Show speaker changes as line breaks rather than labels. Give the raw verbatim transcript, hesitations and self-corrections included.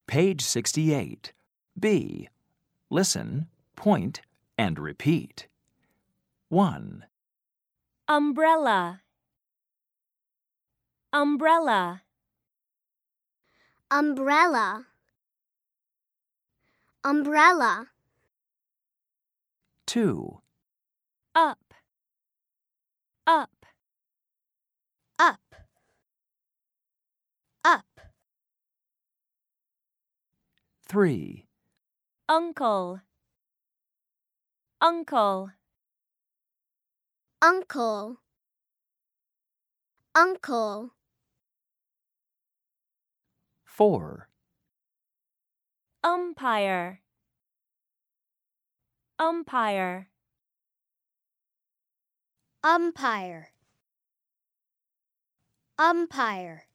Page sixty-eight. B. Listen, point, and repeat. one.
Umbrella. Umbrella.
Umbrella. Umbrella.
two.
Up. Up.
Up. Up.
three.
Uncle. Uncle.
Uncle. Uncle.
four.
Umpire. Umpire.
Umpire. Umpire.